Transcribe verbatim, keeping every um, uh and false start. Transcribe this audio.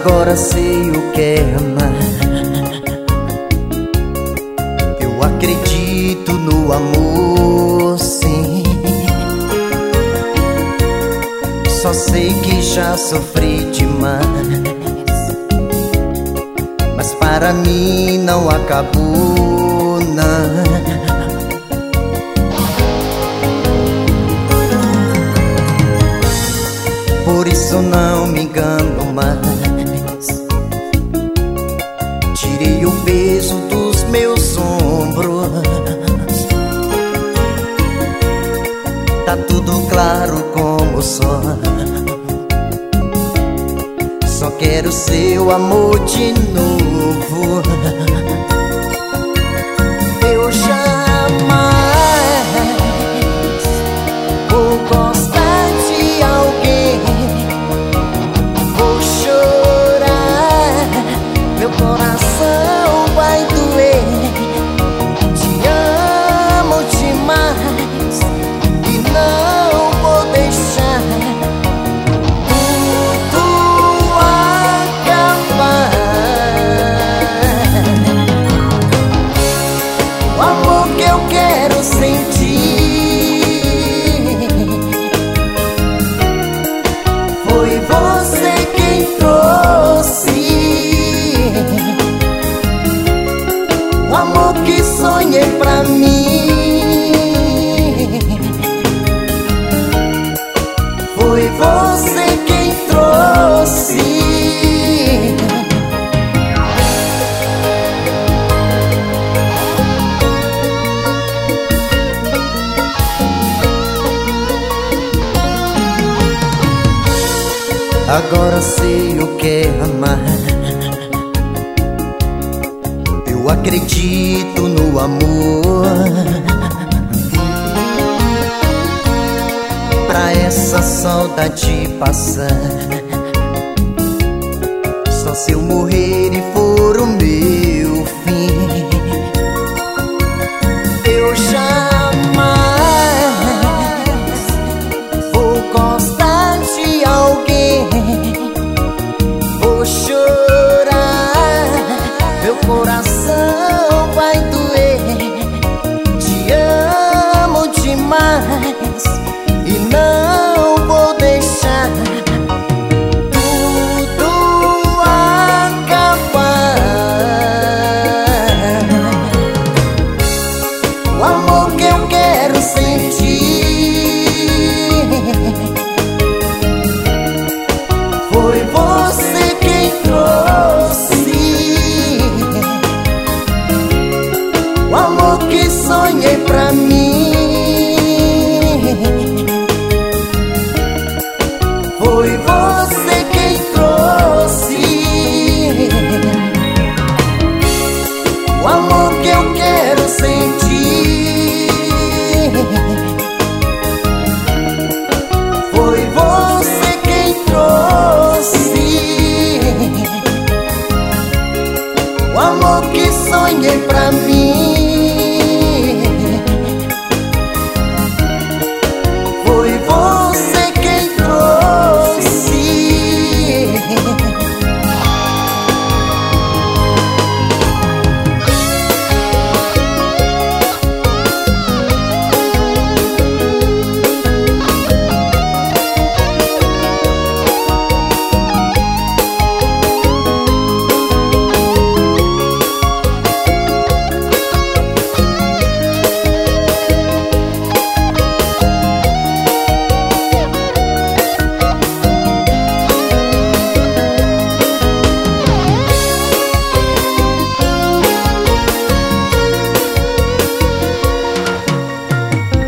Agora sei o que é amar. Eu acredito no amor, sim. Só sei que já sofri demais, mas para mim não acabou, não. Por isso não me engano mais. Tirei o peso dos meus ombros. Tá tudo claro como o sol. Só quero seu amor de novo. Eu jamais vou gostar de alguém. Vou chorar, meu coração vai doer. Te amo demais e não vou deixar tudo acabar. O amor que eu quero sentir foi você quem trouxe. O amor que sonhei pra mim foi você quem trouxe. Agora sei o que é amar. Eu acredito no amor. Pra essa saudade passar, só se eu morrer e for o meu fim. Eu jamais vou gostar de alguém. Vou chorar, meu coração vai doer. Te amo demais e não vou deixar tudo acabar. O amor que eu quero sentir foi você quem trouxe. O amor que sonhei pra mim foi você quem trouxe. O amor que eu quero sentir foi você quem trouxe. O amor que sonhei pra mim